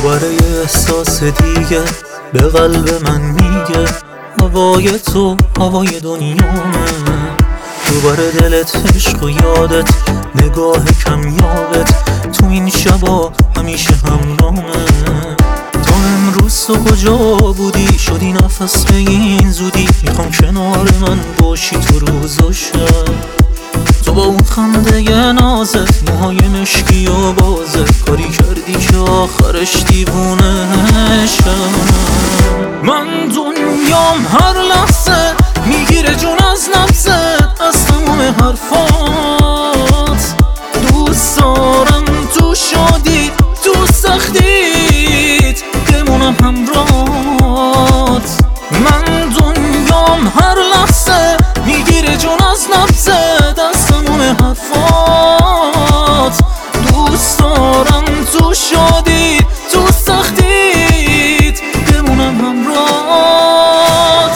دوباره یه احساس دیگه به قلب من میگه هوای تو هوای دنیامه. دوباره دلت عشق و یادت نگاه کمیابت تو این شبا همیشه همرامه. تا امروز تو کجا بودی شدی نفس به این زودی؟ میخوام کنار من باشی تو روز و شب. تو با اون خنده نازت موهای مشکی و بازت کاری کردی که آخرش دیوونه شم. من دنیام هر لحظه میگیره جون از نفست، از تمام حرفات. دوست دارم تو شادی تو سختیت بمونم همراهت. من دنیام هر لحظه میگیره جون از نفست، از تمام حرفات. دوست دارم تو شادی تو سختیت بمونم همراهت.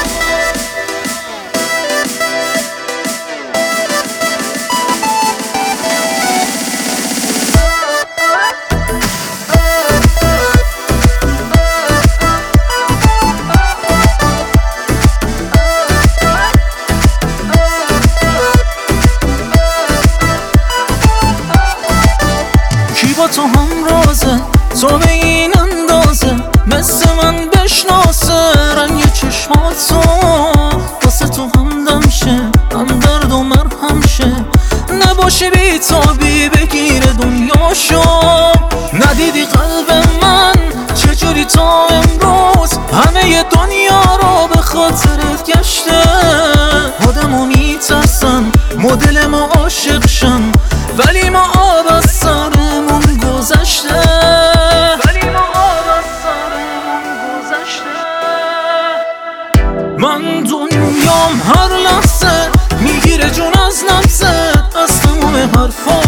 با تو همرازه تو به این اندازه مثل من بشناسه رنگ چشماتو واسه تو همدم شه، هم درد و مرهم شه. نباشه بی تابی بگیره دنیاشو. ندیدی قلب من چجوری تا امروز همه دنیا رو به خاطرت گشته. آدمو میترسن مدل ما عاشق شن ولی ما آب از سرمون گذشته. من دنیام هر لحظه میگیره جون از نفست، از تمام حرفات.